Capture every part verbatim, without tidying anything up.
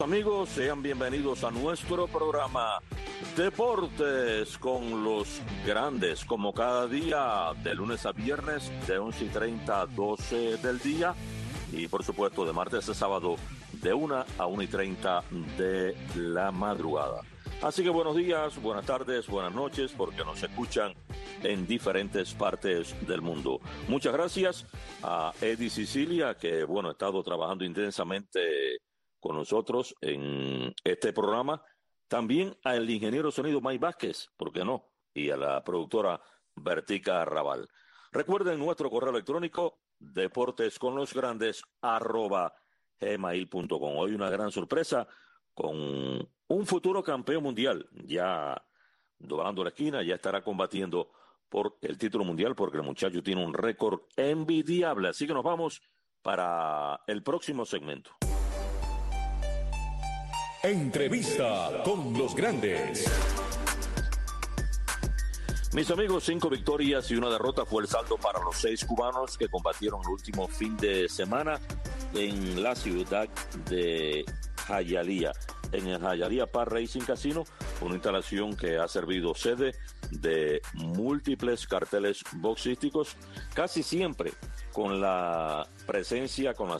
Amigos, sean bienvenidos a nuestro programa Deportes con los Grandes, como cada día, de lunes a viernes, de once y treinta a doce del día, y por supuesto de martes a sábado, de una a una y treinta de la madrugada. Así que buenos días, buenas tardes, buenas noches, porque nos escuchan en diferentes partes del mundo. Muchas gracias a Eddie Sicilia, que bueno, ha estado trabajando intensamente con nosotros en este programa. También al ingeniero sonido Mike Vázquez, ¿por qué no? Y a la productora Bertica Raval. Recuerden nuestro correo electrónico, deportesconlosgrandes arroba gmail punto com. Hoy una gran sorpresa con un futuro campeón mundial. Ya doblando la esquina, ya estará combatiendo por el título mundial, porque el muchacho tiene un récord envidiable. Así que nos vamos para el próximo segmento. Entrevista con los Grandes. Mis amigos, cinco victorias y una derrota fue el saldo para los seis cubanos que combatieron el último fin de semana en la ciudad de Hialeah, en el Hialeah Park Racing Casino, una instalación que ha servido sede de múltiples carteles boxísticos, casi siempre con la presencia, con la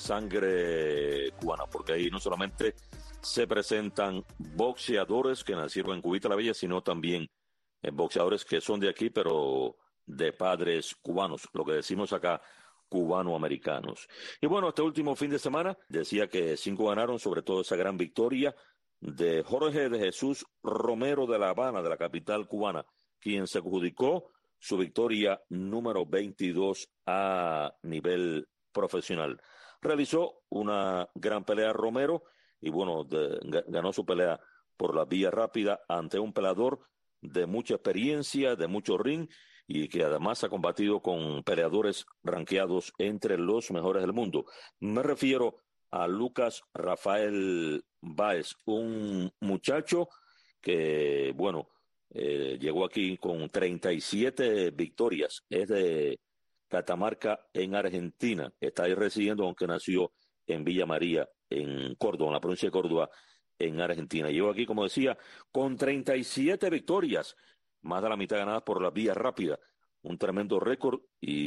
sangre cubana, porque ahí no solamente se presentan boxeadores que nacieron en Cubita la Bella, sino también eh, boxeadores que son de aquí, pero de padres cubanos, lo que decimos acá, cubano-americanos. Y bueno, este último fin de semana decía que cinco ganaron, sobre todo esa gran victoria de Jorge de Jesús Romero de La Habana, de la capital cubana, quien se adjudicó su victoria número veintidós a nivel profesional. Realizó una gran pelea Romero, y bueno, de, ganó su pelea por la vía rápida ante un peleador de mucha experiencia, de mucho ring, y que además ha combatido con peleadores rankeados entre los mejores del mundo. Me refiero a Lucas Rafael Báez, un muchacho que, bueno, eh, llegó aquí con treinta y siete victorias, es de Catamarca en Argentina, está ahí residiendo, aunque nació en Villa María, en Córdoba, en la provincia de Córdoba, en Argentina. Llevo aquí, como decía, con treinta y siete victorias, más de la mitad ganadas por la vía rápida. Un tremendo récord,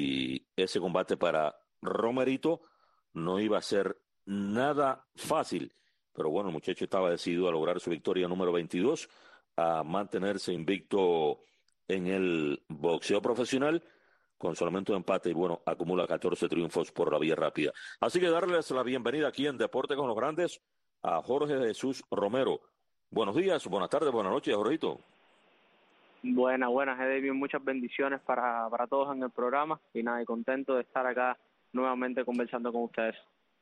y ese combate para Romerito no iba a ser nada fácil. Pero bueno, el muchacho estaba decidido a lograr su victoria número veintidós, a mantenerse invicto en el boxeo profesional, con solamente un empate, y bueno, acumula catorce triunfos por la vía rápida. Así que darles la bienvenida aquí en Deporte con los Grandes a Jorge Jesús Romero. Buenos días, buenas tardes, buenas noches, Jorgito. Buenas, buenas, Edwin, muchas bendiciones para, para todos en el programa, y nada, y contento de estar acá nuevamente conversando con ustedes.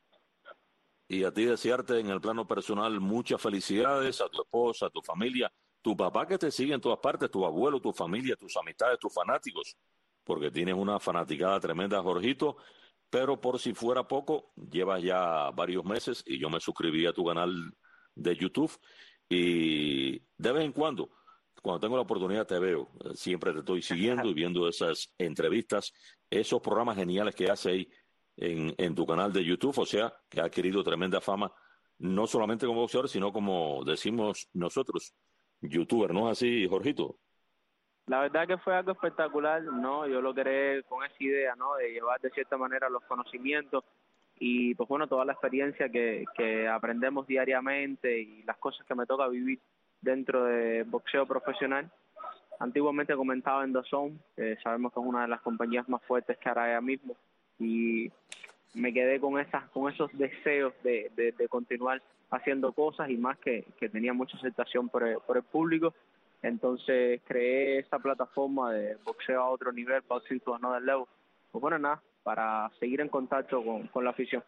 Y a ti desearte en el plano personal muchas felicidades, a tu esposa, a tu familia, tu papá que te sigue en todas partes, tu abuelo, tu familia, tus amistades, tus fanáticos, porque tienes una fanaticada tremenda, Jorgito. Pero por si fuera poco, llevas ya varios meses y yo me suscribí a tu canal de YouTube, y de vez en cuando, cuando tengo la oportunidad te veo, siempre te estoy siguiendo y viendo esas entrevistas, esos programas geniales que hace ahí en, en tu canal de YouTube, o sea, que ha adquirido tremenda fama, no solamente como boxeador, sino como decimos nosotros, youtuber, ¿no es así, Jorgito? La verdad que fue algo espectacular, ¿no? Yo lo creé con esa idea, ¿no? De llevar de cierta manera los conocimientos y, pues bueno, toda la experiencia que, que aprendemos diariamente y las cosas que me toca vivir dentro de boxeo profesional. Antiguamente comentaba en D A Z N, que sabemos que es una de las compañías más fuertes que hará ella mismo, y me quedé con esas, con esos deseos de, de, de continuar haciendo cosas, y más que, que tenía mucha aceptación por el, por el público. Entonces creé esta plataforma de boxeo a otro nivel, Boxing to Another Level. Pues bueno, nada, para seguir en contacto con, con la afición.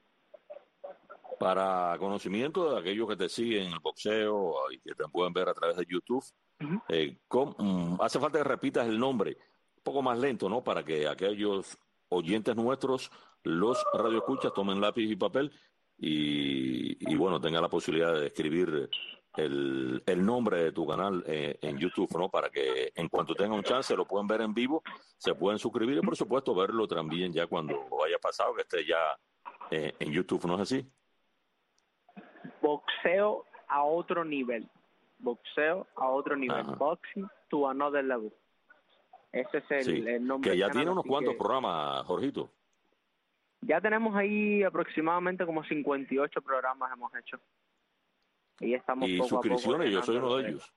Para conocimiento de aquellos que te siguen en el boxeo y que te pueden ver a través de YouTube, uh-huh. eh, con, um, hace falta que repitas el nombre un poco más lento, ¿no? Para que aquellos oyentes nuestros, los radioescuchas, tomen lápiz y papel y, y bueno, tengan la posibilidad de escribir el, el nombre de tu canal eh, en YouTube, ¿no? Para que en cuanto tengan un chance lo puedan ver en vivo, se pueden suscribir y por supuesto verlo también ya cuando haya pasado, que esté ya eh, en YouTube, ¿no es así? boxeo a otro nivel. Boxeo a otro nivel. Ajá. Boxing to another level. Ese es el, Sí, el nombre. que ya del tiene canal, unos así cuantos que programas, Jorgito. ya tenemos ahí aproximadamente como cincuenta y ocho programas hemos hecho. Y estamos Y poco a poco suscripciones, yo soy uno llenándolo de de... ellos.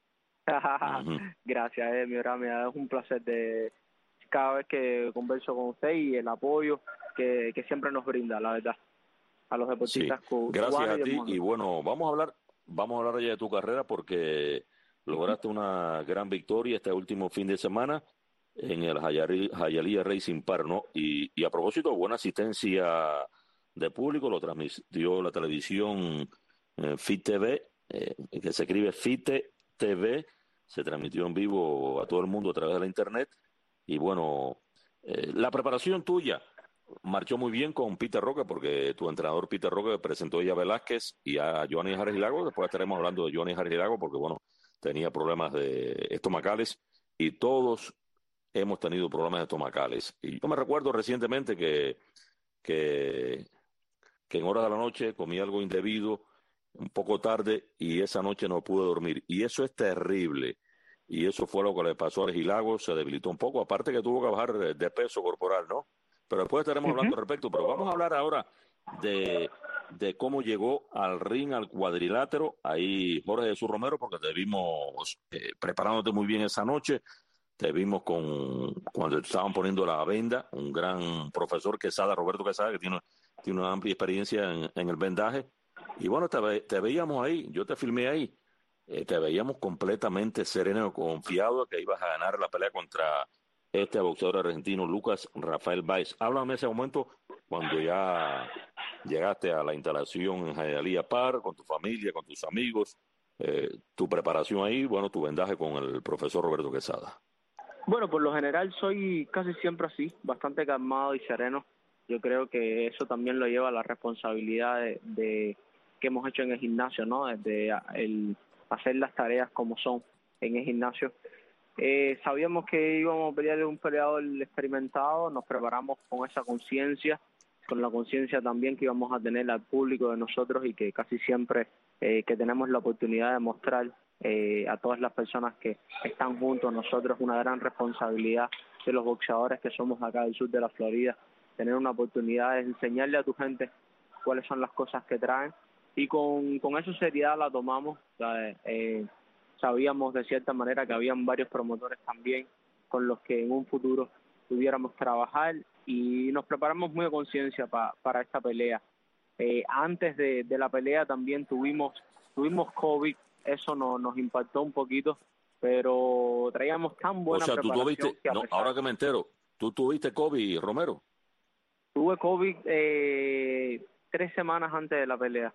Ujú. Gracias, eh, mi verdad, me da un placer de cada vez que converso con usted y el apoyo que, que siempre nos brinda, la verdad, a los Sí, deportistas cu- gracias cubanos a y del ti. mundo. Y bueno, vamos a hablar, vamos a hablar ya de tu carrera porque lograste una gran victoria este último fin de semana en el Hialeah Hialeah Racing Park, ¿no? Y, y a propósito, buena asistencia de público, lo transmitió la televisión eh, F I T V, eh, que se escribe F I T T V, se transmitió en vivo a todo el mundo a través de la internet. Y bueno, eh, la preparación tuya marchó muy bien con Peter Roca, porque tu entrenador Peter Roca presentó ya a Velázquez y a Johnny Harris Lago. Después estaremos hablando de Johnny Harris Lago, porque bueno, tenía problemas de estomacales y todos hemos tenido problemas estomacales. Y yo me recuerdo recientemente que, que, que en horas de la noche comí algo indebido, un poco tarde, y esa noche no pude dormir. Y eso es terrible. Y eso fue lo que le pasó a Argilago, se debilitó un poco, aparte que tuvo que bajar de de peso corporal, ¿no? Pero después estaremos Ujú. hablando al respecto. Pero vamos a hablar ahora de, de cómo llegó al ring, al cuadrilátero. Ahí Jorge Jesús Romero, porque te vimos eh, preparándote muy bien esa noche. Te vimos con cuando te estaban poniendo la venda, un gran profesor Quesada, Roberto Quesada, que tiene, tiene una amplia experiencia en, en el vendaje. Y bueno, te, ve- te veíamos ahí, yo te filmé ahí, eh, te veíamos completamente sereno, confiado que ibas a ganar la pelea contra este boxeador argentino, Lucas Rafael Báez. Háblame de ese momento cuando ya llegaste a la instalación en Hialeah Park, con tu familia, con tus amigos, eh, tu preparación ahí, bueno, tu vendaje con el profesor Roberto Quesada. Bueno, por lo general soy casi siempre así, bastante calmado y sereno. Yo creo que eso también lo lleva a la responsabilidad de, de que hemos hecho en el gimnasio, ¿no? Desde el hacer las tareas como son en el gimnasio. Eh, sabíamos que íbamos a pelear un peleador experimentado, nos preparamos con esa conciencia, con la conciencia también que íbamos a tener al público de nosotros y que casi siempre eh, que tenemos la oportunidad de mostrar eh, a todas las personas que están junto a nosotros una gran responsabilidad de los boxeadores que somos acá del sur de la Florida, tener una oportunidad de enseñarle a tu gente cuáles son las cosas que traen y con, con esa seriedad la tomamos. O sea, eh, sabíamos de cierta manera que habían varios promotores también con los que en un futuro pudiéramos trabajar y nos preparamos muy a conciencia pa, para esta pelea. Eh, antes de, de la pelea también tuvimos tuvimos COVID, eso no, nos impactó un poquito, pero traíamos tan O buena sea, tú preparación tuviste, que a no, pesar- ahora que me entero, tú tuviste COVID, Romero. tuve COVID eh, tres semanas antes de la pelea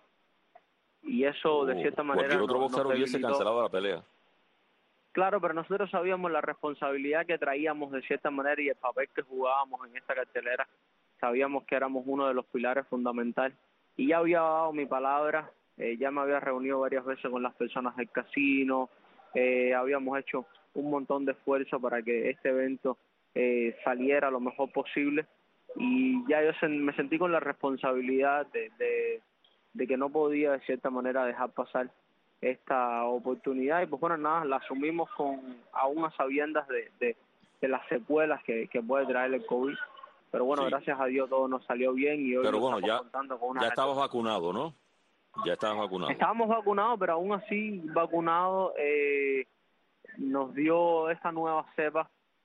y eso de Oh, cierta cualquier manera otro nos, nos boxeador hubiese debilitó. cancelado la pelea. Claro, pero nosotros sabíamos la responsabilidad que traíamos de cierta manera y el papel que jugábamos en esta cartelera. Sabíamos que éramos uno de los pilares fundamentales. Y ya había dado mi palabra, eh, ya me había reunido varias veces con las personas del casino, eh, habíamos hecho un montón de esfuerzo para que este evento eh, saliera lo mejor posible. Y ya yo sen- me sentí con la responsabilidad de, de, de que no podía de cierta manera dejar pasar esta oportunidad y pues bueno, nada, la asumimos con aún a sabiendas de, de, de las secuelas que, que puede traer el COVID, pero bueno, Sí. gracias a Dios todo nos salió bien y hoy Pero lo bueno, estamos ya, contando con una ya estabas recta. vacunado, ¿no? Ya estabas vacunado. Estábamos vacunados, pero aún así vacunados eh, nos dio esta nueva cepa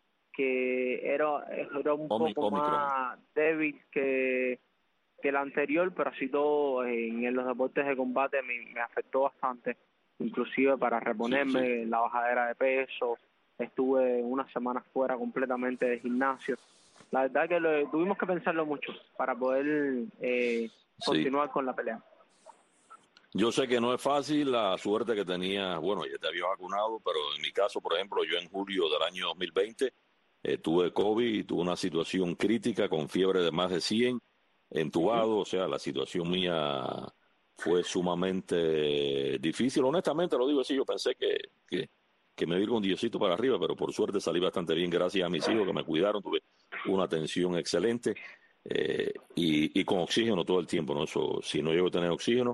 que era, era un Omi- poco Omicron. más débil que, que la anterior, pero así todo en, en los deportes de combate me, me afectó bastante, inclusive para reponerme Sí, sí. la bajadera de peso, estuve unas semanas fuera completamente de gimnasio. La verdad que lo, tuvimos que pensarlo mucho para poder eh, Sí. continuar con la pelea. Yo sé que no es fácil la suerte que tenía, bueno, ya te había vacunado, pero en mi caso, por ejemplo, yo en julio del año dos mil veinte eh, tuve COVID y tuve una situación crítica con fiebre de más de cien, entubado, o sea, la situación mía fue sumamente difícil. Honestamente lo digo así, yo pensé que, que, que me iba a ir con Diosito para arriba, pero por suerte salí bastante bien gracias a mis hijos que me cuidaron, tuve una atención excelente eh, y, y con oxígeno todo el tiempo, ¿no? Eso, si no llego a tener oxígeno,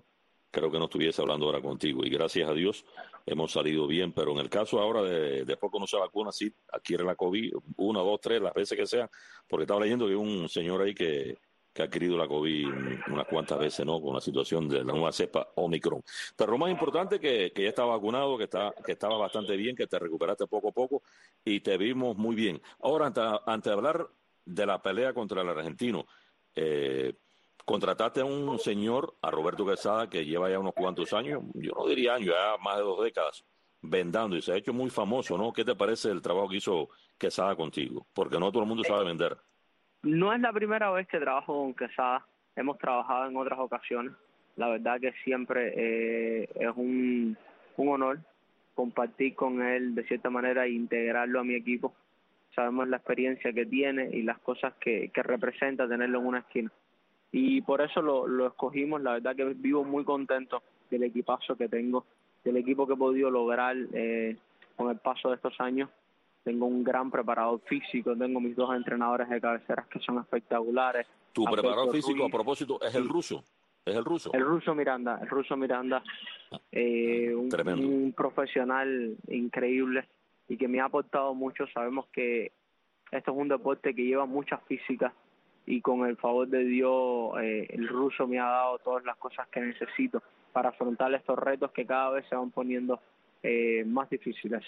creo que no estuviese hablando ahora contigo. Y gracias a Dios hemos salido bien. Pero en el caso ahora de después que uno se vacuna, sí, adquiere la COVID, una, dos, tres, las veces que sea, porque estaba leyendo que hay un señor ahí que, que ha adquirido la COVID unas cuantas veces, ¿no? Con la situación de la nueva cepa Omicron. Pero lo más importante es que, que ya está vacunado, que, está, que estaba bastante bien, que te recuperaste poco a poco y te vimos muy bien. Ahora, antes, antes de hablar de la pelea contra el argentino, eh, contrataste a un señor, a Roberto Quesada, que lleva ya unos cuantos años, yo no diría años, ya más de dos décadas, vendando y se ha hecho muy famoso, ¿no? ¿Qué te parece el trabajo que hizo Quesada contigo? Porque no todo el mundo sabe vender. No es la primera vez que trabajo con Quesada, hemos trabajado en otras ocasiones. La verdad que siempre eh, es un, un honor compartir con él de cierta manera e integrarlo a mi equipo. Sabemos la experiencia que tiene y las cosas que, que representa tenerlo en una esquina. Y por eso lo, lo escogimos. La verdad que vivo muy contento del equipazo que tengo, del equipo que he podido lograr eh, con el paso de estos años. Tengo un gran preparador físico, tengo mis dos entrenadores de cabeceras que son espectaculares. Tu Alberto preparador físico, Ruiz, a propósito, es el sí, ruso. Es el ruso. El ruso Miranda, el ruso Miranda, eh, un, Tremendo. un profesional increíble y que me ha aportado mucho. Sabemos que esto es un deporte que lleva mucha física y con el favor de Dios eh, el ruso me ha dado todas las cosas que necesito para afrontar estos retos que cada vez se van poniendo eh, más difíciles.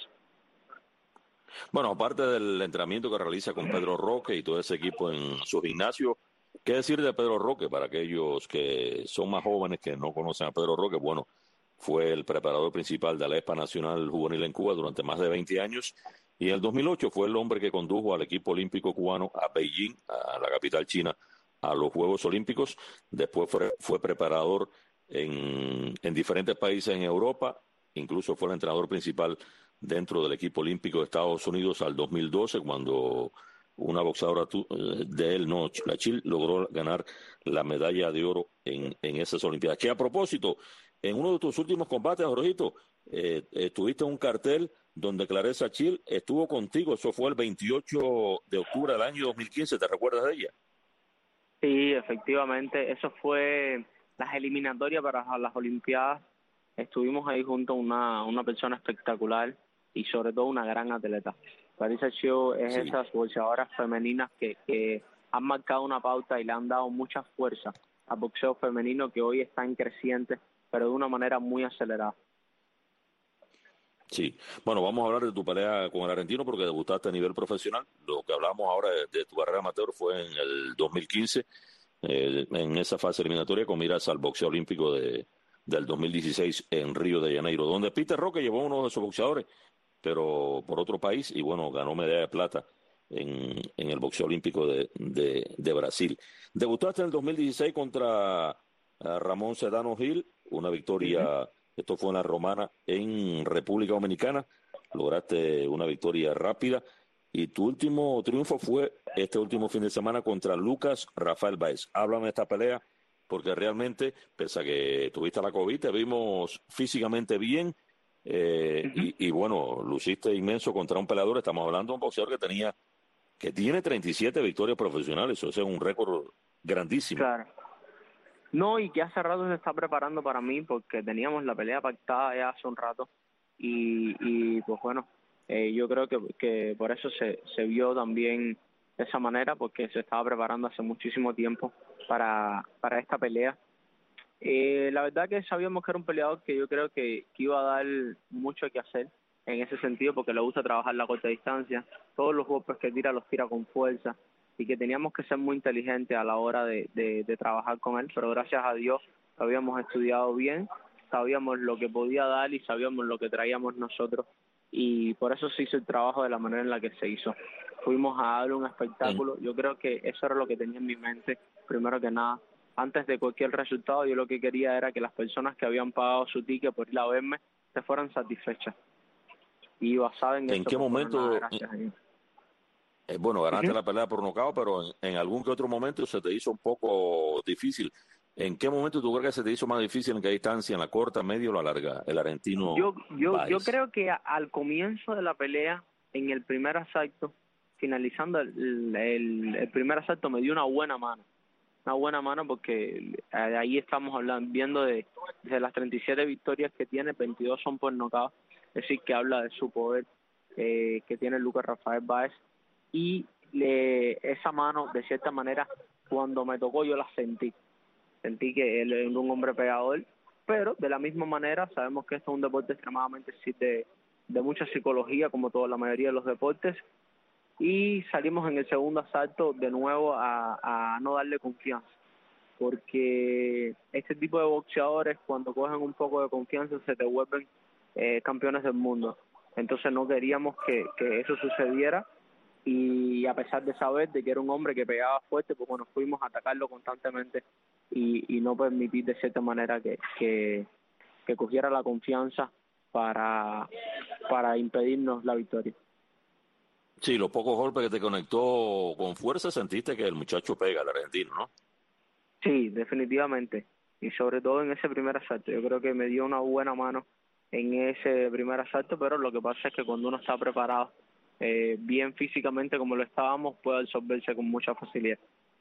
Bueno, aparte del entrenamiento que realiza con Pedro Roque y todo ese equipo en su gimnasio, ¿qué decir de Pedro Roque para aquellos que son más jóvenes que no conocen a Pedro Roque? Bueno, fue el preparador principal de la E S P A Nacional Juvenil en Cuba durante más de veinte años y en el dos mil ocho fue el hombre que condujo al equipo olímpico cubano a Beijing, a la capital china, a los Juegos Olímpicos. Después fue, fue preparador en, en diferentes países en Europa, incluso fue el entrenador principal dentro del equipo olímpico de Estados Unidos al dos mil doce, cuando una boxeadora de él, no, la Chil, logró ganar la medalla de oro en, en esas Olimpiadas. Que a propósito, en uno de tus últimos combates, Jorgito, eh, estuviste en un cartel donde Claressa Chil estuvo contigo, eso fue el veintiocho de octubre del año dos mil quince, ¿te recuerdas de ella? Sí, efectivamente, eso fue las eliminatorias para las Olimpiadas. Estuvimos ahí junto a una, una persona espectacular y sobre todo una gran atleta. Claressa Shields es Sí. esas boxeadoras femeninas que, que han marcado una pauta y le han dado mucha fuerza al boxeo femenino que hoy está en creciente, pero de una manera muy acelerada. Sí, bueno, vamos a hablar de tu pelea con el argentino porque debutaste a nivel profesional. Lo que hablamos ahora de, de tu carrera amateur fue en el dos mil quince, eh, en esa fase eliminatoria con miras al boxeo olímpico de, del dos mil dieciséis en Río de Janeiro, donde Peter Roque llevó uno de esos boxeadores, pero por otro país, y bueno, ganó medalla de plata en, en el boxeo olímpico de, de, de Brasil. Debutaste en el dos mil dieciséis contra uh, Ramón Sedano Gil, una victoria... Uh-huh. Esto fue en la Romana, en República Dominicana. Lograste una victoria rápida. Y tu último triunfo fue este último fin de semana contra Lucas Rafael Báez. Háblame de esta pelea, porque realmente, pese a que tuviste la COVID, te vimos físicamente bien. Eh, uh-huh. y, y bueno, luciste inmenso contra un peleador. Estamos hablando de un boxeador que tenía, que tiene treinta y siete victorias profesionales. Eso es un récord grandísimo. Claro. No, y que hace rato se está preparando para mí porque teníamos la pelea pactada ya hace un rato y, y pues bueno, eh, yo creo que, que por eso se, se vio también de esa manera, porque se estaba preparando hace muchísimo tiempo para, para esta pelea. Eh, la verdad que sabíamos que era un peleador que yo creo que, que iba a dar mucho que hacer en ese sentido, porque le gusta trabajar la corta distancia, todos los golpes que tira los tira con fuerza, y que teníamos que ser muy inteligentes a la hora de, de, de trabajar con él, pero gracias a Dios lo habíamos estudiado bien, sabíamos lo que podía dar y sabíamos lo que traíamos nosotros, y por eso se hizo el trabajo de la manera en la que se hizo. Fuimos a darle un espectáculo, yo creo que eso era lo que tenía en mi mente, primero que nada. Antes de cualquier resultado, yo lo que quería era que las personas que habían pagado su ticket por ir a verme se fueran satisfechas. Y basado en, ¿En eso, qué pues, momento? Bueno, nada, gracias a Dios. Eh, bueno, ganaste Uh-huh. la pelea por nocaut, pero en, en algún que otro momento se te hizo un poco difícil. ¿En qué momento tú crees que se te hizo más difícil? ¿En qué distancia? ¿En la corta, medio o la larga? El argentino Yo, yo, Báez. yo creo que a, al comienzo de la pelea, en el primer asalto, finalizando el, el, el primer asalto, me dio una buena mano. una buena mano, porque eh, ahí estamos hablando, viendo de, de las treinta y siete victorias que tiene, veintidós son por nocaut, es decir, que habla de su poder eh, que tiene Lucas Rafael Báez, y le, esa mano, de cierta manera, cuando me tocó yo la sentí, sentí que él es un hombre pegador, pero de la misma manera sabemos que esto es un deporte extremadamente de, de mucha psicología, como toda la mayoría de los deportes, y salimos en el segundo asalto de nuevo a, a no darle confianza, porque este tipo de boxeadores, cuando cogen un poco de confianza, se te vuelven eh, campeones del mundo. Entonces no queríamos que, que eso sucediera, y a pesar de saber de que era un hombre que pegaba fuerte, pues bueno, fuimos a atacarlo constantemente y, y no permitir de cierta manera que, que, que cogiera la confianza para, para impedirnos la victoria. Sí, los pocos golpes que te conectó con fuerza, sentiste que el muchacho pega al argentino, ¿no? Sí, definitivamente. Y sobre todo en ese primer asalto. Yo creo que me dio una buena mano en ese primer asalto, pero lo que pasa es que cuando uno está preparado, eh, bien físicamente como lo estábamos, puede absorberse con mucha facilidad.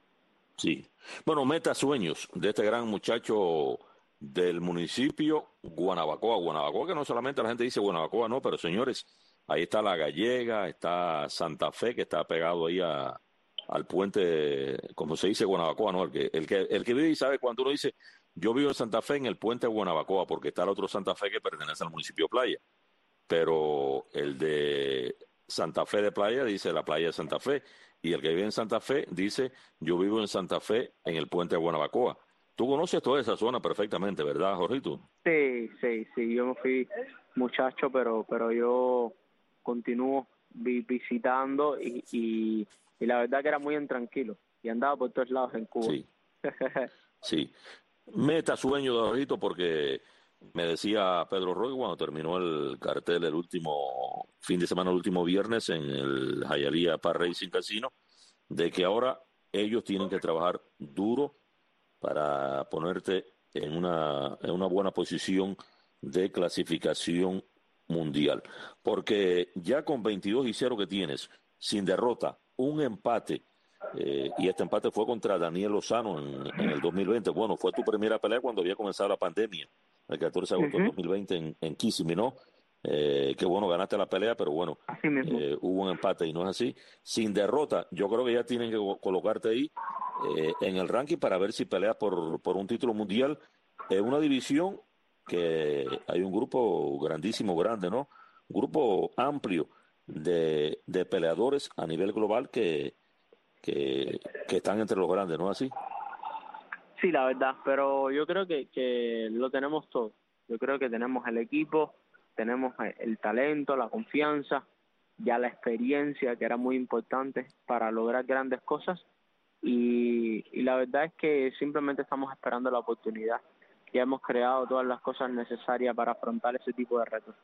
Sí. Bueno, meta sueños de este gran muchacho del municipio Guanabacoa. Guanabacoa, que no solamente la gente dice Guanabacoa, no, pero señores, ahí está La Gallega, está Santa Fe, que está pegado ahí a, al puente, como se dice Guanabacoa, ¿no? El que, el que, el que vive y sabe cuando uno dice, yo vivo en Santa Fe, en el puente de Guanabacoa, porque está el otro Santa Fe que pertenece al municipio Playa. Pero el de Santa Fe de Playa dice la playa de Santa Fe, y el que vive en Santa Fe dice yo vivo en Santa Fe en el puente de Guanabacoa. Tú conoces toda esa zona perfectamente, ¿verdad, Jorrito? Sí, sí, sí, yo me fui muchacho, pero pero yo continúo vi, visitando y, y, y la verdad que era muy intranquilo y andaba por todos lados en Cuba. Sí, sí. Meta sueño de Jorrito, porque me decía Pedro Roy cuando terminó el cartel el último fin de semana, el último viernes en el Hialeah Park Racing Casino, de que ahora ellos tienen que trabajar duro para ponerte en una, en una buena posición de clasificación mundial. Porque ya con veintidós y cero que tienes, sin derrota, un empate, eh, y este empate fue contra Daniel Lozano en, en el dos mil veinte. Bueno, fue tu primera pelea cuando había comenzado la pandemia, el catorce de agosto del Uh-huh. dos mil veinte en, en Kissimmee, ¿no? Eh, que bueno, ganaste la pelea, pero bueno, Así mismo. eh, hubo un empate y no es así. Sin derrota, yo creo que ya tienen que colocarte ahí eh, en el ranking para ver si peleas por, por un título mundial en una división que hay un grupo grandísimo, grande, ¿no? Un grupo amplio de, de peleadores a nivel global que, que, que están entre los grandes, ¿no es así? Sí, la verdad, pero yo creo que, que lo tenemos todo. Yo creo que tenemos el equipo, tenemos el talento, la confianza, ya la experiencia, que era muy importante para lograr grandes cosas, y, y la verdad es que simplemente estamos esperando la oportunidad. Ya hemos creado todas las cosas necesarias para afrontar ese tipo de retos.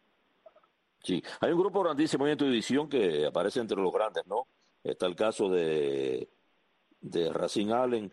Sí, hay un grupo grandísimo ahí en tu división que aparece entre los grandes, ¿no? Está el caso de, de Racing Allen,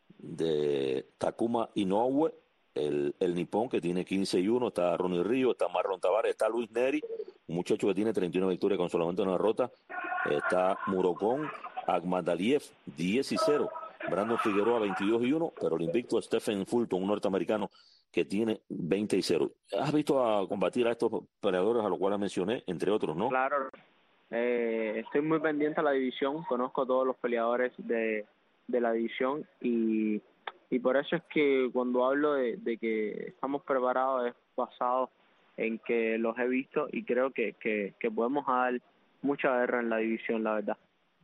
de Takuma Inoue, el, el nipón que tiene quince y uno, está Ronnie Río, está Marlon Tavares, está Luis Neri, un muchacho que tiene treinta y una victorias con solamente una derrota, está Murokon Agmadaliev, diez y cero, Brandon Figueroa, veintidós y uno, pero el invicto Stephen Fulton, un norteamericano que tiene veinte y cero. ¿Has visto a combatir a estos peleadores a los cuales mencioné, entre otros, no? Claro, eh, estoy muy pendiente a la división, conozco a todos los peleadores de, de la división, y, y por eso es que cuando hablo de, de que estamos preparados es basado en que los he visto, y creo que, que, que podemos dar mucha guerra en la división, la verdad.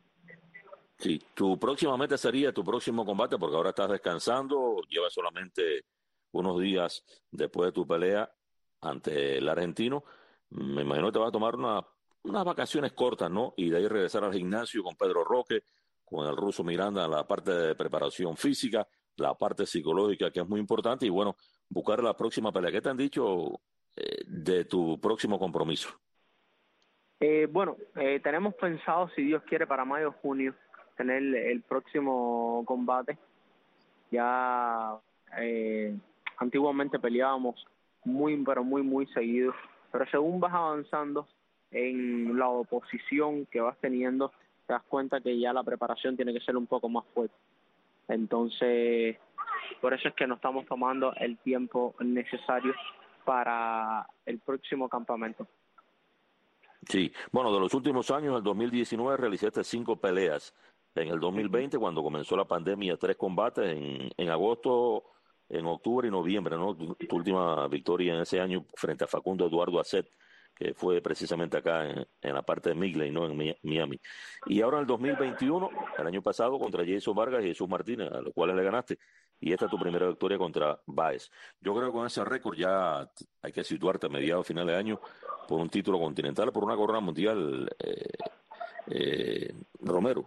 Sí, tu próxima meta sería tu próximo combate, porque ahora estás descansando, llevas solamente unos días después de tu pelea ante el argentino. Me imagino que te vas a tomar una, unas vacaciones cortas, ¿no? Y de ahí regresar al gimnasio con Pedro Roque, con el ruso Miranda, la parte de preparación física, la parte psicológica, que es muy importante, y bueno, buscar la próxima pelea. ¿Qué te han dicho eh, de tu próximo compromiso? Eh, bueno, eh, tenemos pensado, si Dios quiere, para mayo o junio, tener el, el próximo combate. Ya eh, antiguamente peleábamos muy, pero muy, muy seguido, pero según vas avanzando en la oposición que vas teniendo, te das cuenta que ya la preparación tiene que ser un poco más fuerte. Entonces, por eso es que nos estamos tomando el tiempo necesario para el próximo campamento. Sí, bueno, de los últimos años, el dos mil diecinueve realizaste cinco peleas. En el dos mil veinte, cuando comenzó la pandemia, tres combates en, en agosto, en octubre y noviembre, ¿no? Tu, tu última victoria en ese año frente a Facundo Eduardo Acet, que fue precisamente acá en, en la parte de Midley, ¿no? En Miami. Y ahora en el dos mil veintiuno, el año pasado, contra Jason Vargas y Jesús Martínez, a los cuales le ganaste. Y esta es tu primera victoria contra Báez. Yo creo que con ese récord ya hay que situarte a mediados, finales de año, por un título continental, por una corona mundial, eh, eh, Romero.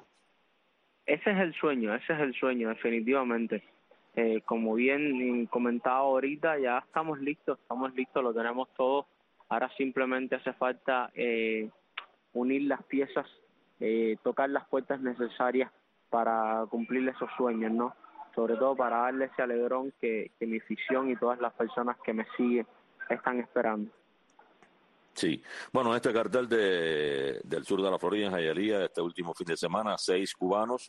Ese es el sueño, ese es el sueño, definitivamente. Eh, como bien comentaba ahorita, ya estamos listos, estamos listos, lo tenemos todo. Ahora simplemente hace falta eh, unir las piezas, eh, tocar las puertas necesarias para cumplir esos sueños, ¿no? Sobre todo para darle ese alegrón que, que mi afición y todas las personas que me siguen están esperando. Sí, bueno, este cartel de, del sur de la Florida, en Hialeah, este último fin de semana, seis cubanos,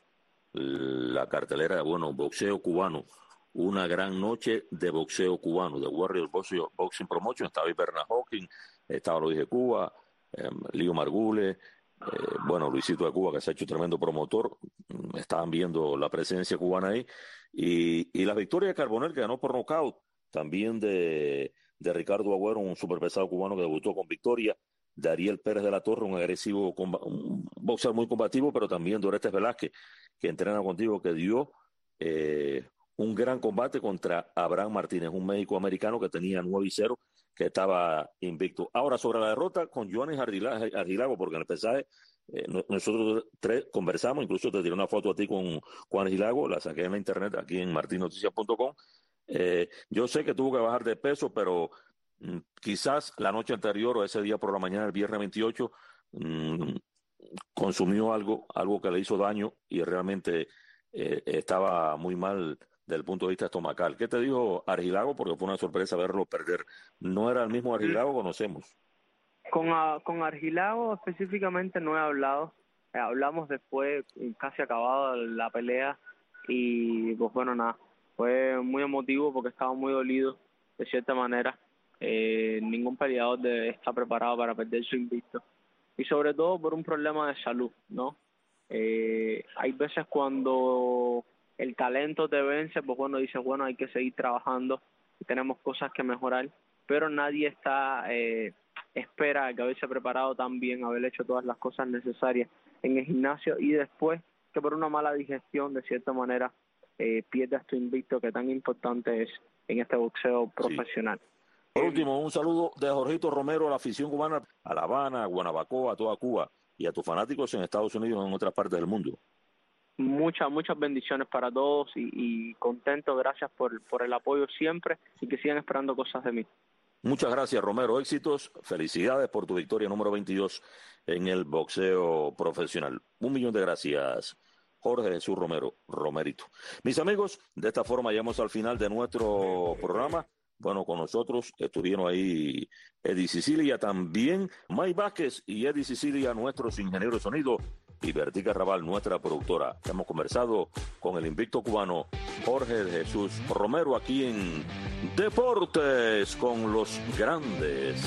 la cartelera, bueno, boxeo cubano, una gran noche de boxeo cubano, de Warriors Boxing Promotion, estaba Bernard Hawkins, estaba Luis de Cuba, eh, Lío Margules, eh, bueno, Luisito de Cuba, que se ha hecho tremendo promotor, estaban viendo la presencia cubana ahí, y, y la victoria de Carbonell, que ganó por nocaut, también de... de Ricardo Agüero, un superpesado cubano que debutó con victoria, de Ariel Pérez de la Torre, un agresivo, un boxeador muy combativo, pero también de Orestes Velázquez, que entrena contigo, que dio eh, un gran combate contra Abraham Martínez, un méxico-americano que tenía nueve y cero, que estaba invicto. Ahora, sobre la derrota con Joanny Argilago, porque en el pesaje eh, nosotros tres conversamos, incluso te tiré una foto a ti con Juan Argilago, la saqué en la internet aquí en martin noticias punto com. Eh, yo sé que tuvo que bajar de peso, pero mm, quizás la noche anterior o ese día por la mañana, el viernes veintiocho, mm, consumió algo, algo que le hizo daño y realmente eh, estaba muy mal desde el punto de vista estomacal. ¿Qué te dijo Argilago? Porque fue una sorpresa verlo perder. ¿No era el mismo Argilago que conocemos? Con, uh, con Argilago específicamente no he hablado. Eh, hablamos después, casi acabada la pelea, y pues bueno, nada. Fue muy emotivo porque estaba muy dolido, de cierta manera. Eh, ningún peleador debe estar preparado para perder su invicto. Y sobre todo por un problema de salud, ¿no? Eh, hay veces cuando el talento te vence, pues bueno, dices, bueno, hay que seguir trabajando y tenemos cosas que mejorar. Pero nadie está, eh, espera que haberse preparado tan bien, haber hecho todas las cosas necesarias en el gimnasio y después que por una mala digestión, de cierta manera, Eh, pierdas tu invicto que tan importante es en este boxeo profesional. Sí. Por último, un saludo de Jorgito Romero a la afición cubana, a La Habana, a Guanabacoa, a toda Cuba y a tus fanáticos en Estados Unidos y en otras partes del mundo. Muchas, muchas bendiciones para todos y, y contento, gracias por, por el apoyo siempre y que sigan esperando cosas de mí. Muchas gracias, Romero. Éxitos, felicidades por tu victoria número veintidós en el boxeo profesional. Un millón de gracias, Jorge Jesús Romero, Romerito. Mis amigos, de esta forma llegamos al final de nuestro programa. Bueno, con nosotros estuvieron ahí Eddie Sicilia, también Mike Vázquez y Eddie Sicilia, nuestros ingenieros de sonido, y Bertica Raval, nuestra productora. Hemos conversado con el invicto cubano Jorge Jesús Romero aquí en Deportes con los Grandes.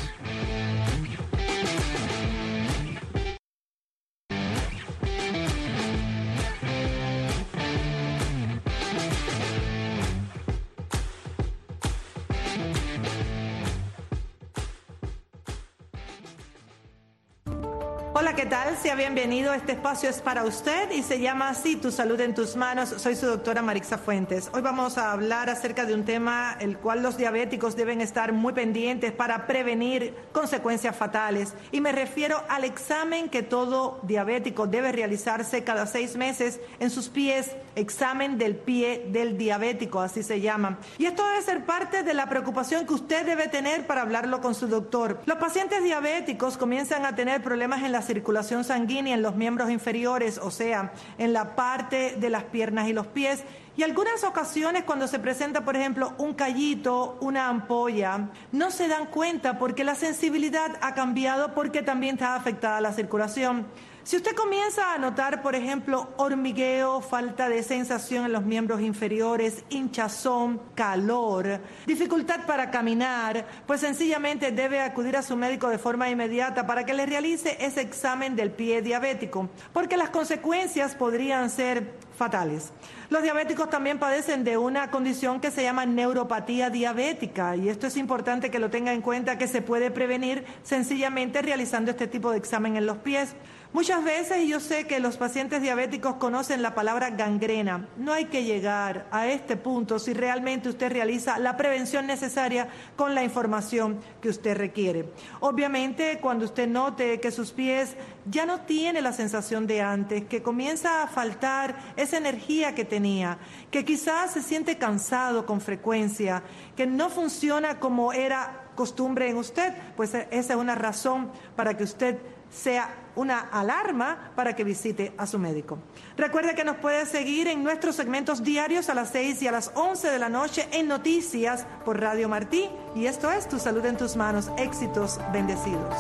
Hola, ¿qué tal? Sea bienvenido. Este espacio es para usted y se llama así, Tu Salud en Tus Manos. Soy su doctora Marixa Fuentes. Hoy vamos a hablar acerca de un tema el cual los diabéticos deben estar muy pendientes para prevenir consecuencias fatales. Y me refiero al examen que todo diabético debe realizarse cada seis meses en sus pies. Examen del pie del diabético, así se llama. Y esto debe ser parte de la preocupación que usted debe tener para hablarlo con su doctor. Los pacientes diabéticos comienzan a tener problemas en la circulación sanguínea en los miembros inferiores, o sea, en la parte de las piernas y los pies. Y algunas ocasiones cuando se presenta, por ejemplo, un callito, una ampolla, no se dan cuenta porque la sensibilidad ha cambiado, porque también está afectada la circulación. Si usted comienza a notar, por ejemplo, hormigueo, falta de sensación en los miembros inferiores, hinchazón, calor, dificultad para caminar, pues sencillamente debe acudir a su médico de forma inmediata para que le realice ese examen del pie diabético, porque las consecuencias podrían ser fatales. Los diabéticos también padecen de una condición que se llama neuropatía diabética, y esto es importante que lo tenga en cuenta, que se puede prevenir sencillamente realizando este tipo de examen en los pies. Muchas veces, y yo sé que los pacientes diabéticos conocen la palabra gangrena, no hay que llegar a este punto si realmente usted realiza la prevención necesaria con la información que usted requiere. Obviamente, cuando usted note que sus pies ya no tienen la sensación de antes, que comienza a faltar esa energía que tenía, que quizás se siente cansado con frecuencia, que no funciona como era costumbre en usted, pues esa es una razón para que usted sea una alarma para que visite a su médico. Recuerde que nos puede seguir en nuestros segmentos diarios a las seis y a las once de la noche en Noticias por Radio Martí. Y esto es Tu Salud en Tus Manos. Éxitos bendecidos.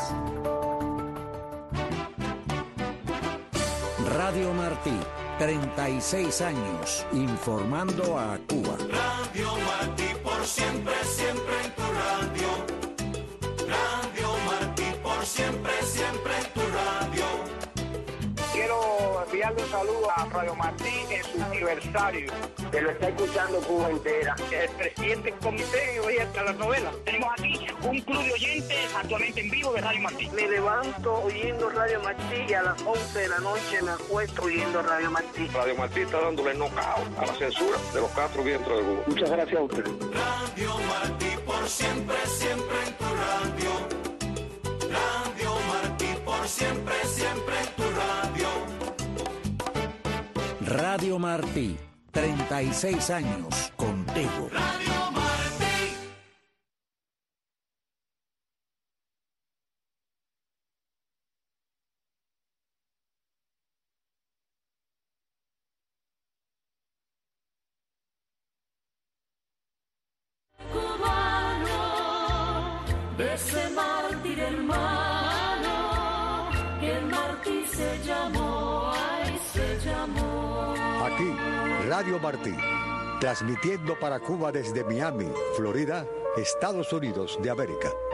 Radio Martí, treinta y seis años, informando a Cuba. Radio Martí, por siempre, siempre en tu radio. Radio Martí, por siempre, siempre en tu radio. Quiero enviarle un saludo a Radio Martí en su aniversario. Que lo está escuchando Cuba entera. El presidente del comité oye hasta las novelas. Tenemos aquí un club de oyentes actualmente en vivo de Radio Martí. Me levanto oyendo Radio Martí y a las once de la noche me acuesto oyendo Radio Martí. Radio Martí está dándole knockout a la censura de los cuatro vientos de Cuba. Muchas gracias a usted. Radio Martí, por siempre, siempre en tu radio. Radio Martí, por siempre, siempre en tu radio. Radio Martí, treinta y seis años contigo. Radio Martí. Cubano, de ese mártir hermano, que el Martí se llamó, ay, se llamó. Aquí, Radio Martí, transmitiendo para Cuba desde Miami, Florida, Estados Unidos de América.